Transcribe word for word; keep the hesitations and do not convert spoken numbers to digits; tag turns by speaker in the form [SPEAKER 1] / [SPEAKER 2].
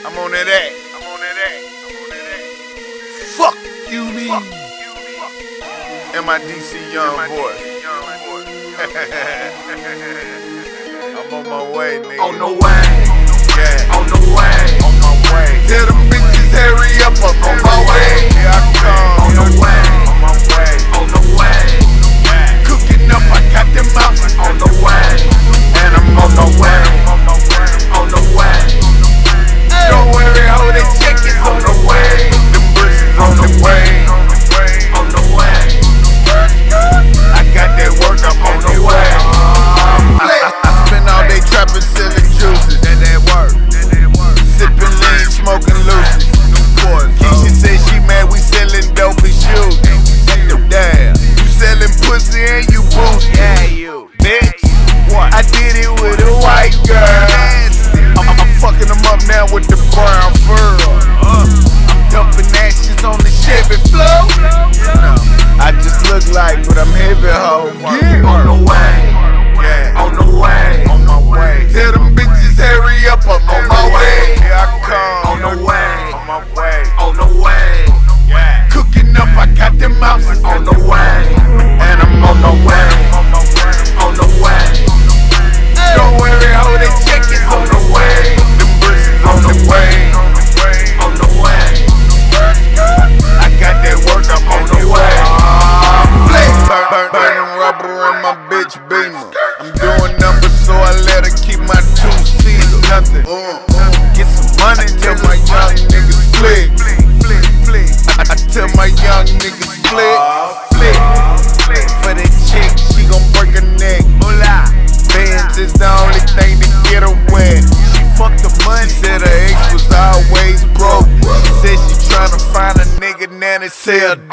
[SPEAKER 1] I'm on that act. I'm on that act. I'm on that act. Fuck you, me. M I D C Young Boy. I'm on my way, nigga.
[SPEAKER 2] On the way.
[SPEAKER 1] Yeah.
[SPEAKER 2] On the way.
[SPEAKER 1] On my way.
[SPEAKER 2] Tell them bitches hurry up, I'm on my way.
[SPEAKER 1] Here I come.
[SPEAKER 2] On the way.
[SPEAKER 1] On my way.
[SPEAKER 2] On the way.
[SPEAKER 1] Yeah.
[SPEAKER 2] Cooking up, I got them out. On the way.
[SPEAKER 1] And I'm on the way.
[SPEAKER 2] On the way. Don't worry, ho, they check it. On the way.
[SPEAKER 1] Them bushes on the way.
[SPEAKER 2] On the way.
[SPEAKER 1] I got that work, I'm on the way. I, I, I spend all day trapping, selling juices. That that work. Sipping lean, smoking looses. Keisha said she mad, we selling dope and shoes. Damn, you selling pussy and you boost. Yeah, you bitch. What? I did it with a white girl. I'm, I'm fucking them up now with the brown fur. I'm dumping ashes on the Chevy floor. I just look like, but I'm heavy, ho.
[SPEAKER 2] Yeah. On the way.
[SPEAKER 1] Yeah.
[SPEAKER 2] On the way.
[SPEAKER 1] On my way.
[SPEAKER 2] Tell them bitches hurry up, I'm on my way.
[SPEAKER 1] Here I come.
[SPEAKER 2] On the way.
[SPEAKER 1] On my way.
[SPEAKER 2] On the way.
[SPEAKER 1] Yeah.
[SPEAKER 2] Cooking up, I got them out. On the way.
[SPEAKER 1] And I'm on the way.
[SPEAKER 2] On the way. Don't worry, ho, they check it. On the way.
[SPEAKER 1] Them bushes on the way.
[SPEAKER 2] On the way.
[SPEAKER 1] I got that work, I'm on the way.
[SPEAKER 2] Flex.
[SPEAKER 1] Burn, burn, burning rubber in my bitch Beamer. I'm doing numbers, so I let her keep my two seats. Nothing. Get some money, tell my young niggas flick. I, I tell my young niggas flick. Flick. For that chick, she gon' break her neck. Bands is the only thing to get her wet. She fucked the money. She said her ex was always broke. She said she tryna find a nigga, now they sell